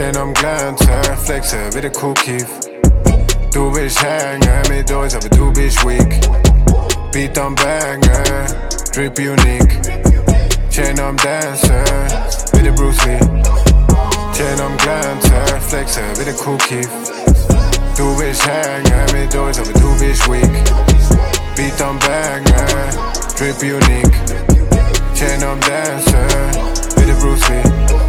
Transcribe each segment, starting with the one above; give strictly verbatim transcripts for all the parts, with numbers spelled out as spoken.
Chain am Glänzen, Flexe wie der Kuhkief. Du willst hängen mit uns, aber du bist weak. Beat am Bangen, Drip unique. Chain am Dancen, wie der Bruce Lee. Chain am Glänzen, Flexe wie der Kuhkief. Du willst hängen mit uns, aber du bist weak. Beat am Bangen, Drip unique. Chain am Dancen, wie der Bruce Lee.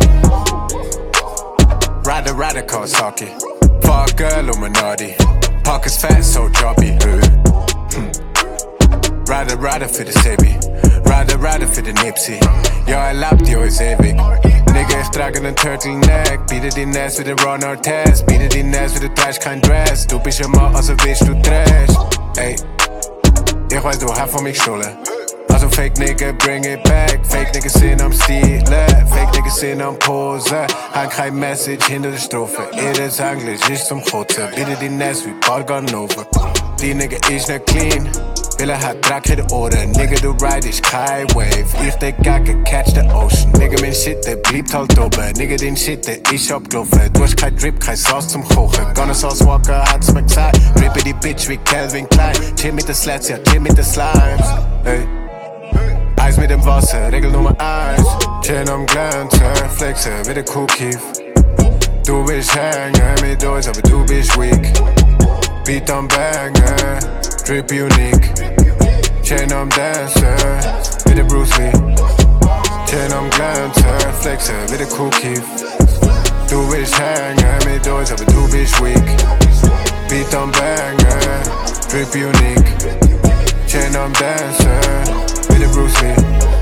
Ride a radical socky. Fuck Illuminati. Pockets fat, so choppy. Hm. Rider, rider für das Sebi. Rider, rider für den Nipsey. Ja, er lebt, jo, ist ewig. Nigga, ich trage nen Turtleneck. Biete die Nest wie der Ron Artest. Biete die Nest wie der Trash, kein Dress. Du bist immer, also willst du Trash. Ey, ich weiß, du hast von mich gestohlen. Also fake nigga, bring it back. Fake niggas sind am Stilen. Fake niggas sind am Pose. Han kein Message hinter der Strophe. Ihres Englisch ist zum Kotzen. Bitte die Nest wie Barganova. Die nigga ist nicht clean. Weil er hat Dreck in den Ohren. Nigga, du ride ich kein Wave. Ich der Gagge, catch the ocean. Nigga, mein Shit, der bleibt halt oben. Nigga, den Shit, der ist abgelaufen. Du hast kein Drip, kein Sauce zum Kochen. Gonna Sauce Walker, hat's mir gesagt. Drippe die Bitch wie Calvin Klein. Chill mit den Slats, ja, chill mit den Slimes. Hey. Eis mit dem Wasser, Regel Nummer eins. Chain am Glänzen, Flexe wie der Kuhkief. Du willst hängen mit uns, aber du bist weak. Beat am Bangen, Drip unique. Chain am Dancen, wie der Bruce Lee. Chain am Glänzen, Flexe wie der Kuhkief. Du willst hängen mit uns, aber du bist weak. Beat am Bangen, Drip unique. Chain am Dancen, wie der Bruce Lee.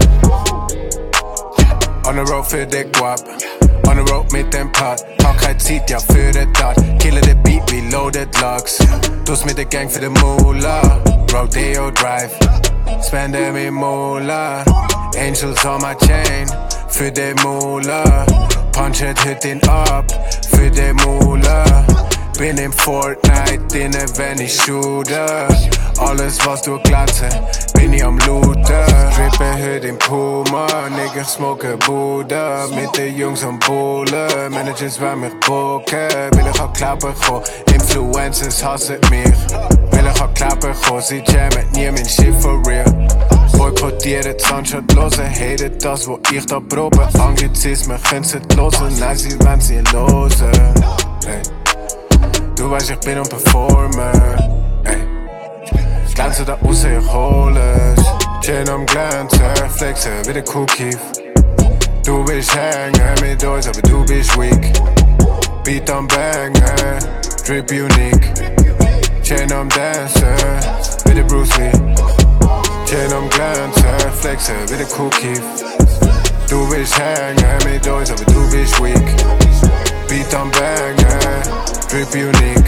On the road für den Guap. On the road mit dem Part. Hab keine Zeit, ja für den Tat. Killer the beat, we loaded locks. Dus mit der Gang für den Moolah. Rodeo Drive. Spende mi Moolah. Angels on my chain. Für den Moolah. Punch it, hit ihn ab. Für den Moolah. Bin im Fortnite, inne wenn ich shoote. Alles was du glatze, bin ich am looten. Drippe hört im Puma, nigga smoke Buddha. Mit den Jungs am Bullen, Managers wollen mich booken. Will ich auch Klappen kommen, Influencers hassen mich. Will ich auch Klappen kommen, sie jammen nie mein Shit for real. Boykottieren, Sunshot losen, haten das, wo ich da probe. Anglizismen können sie losen, nein, sie wollen sie losen. Hey. Du weißt, ich bin ein Performer. Ey. Glänze da raus, ich hol es. Chain am Glänzen, Flexe wie der Kuhkief. Du willst hängen mit uns, aber du bist weak. Beat am Bangen, Drip unique. Chain am Dancen, wie der Bruce Lee. Chain am Glänzen, Flexe wie der Kuhkief. Du willst hängen mit uns, aber du bist weak. Beat am Bangen, Drip unique.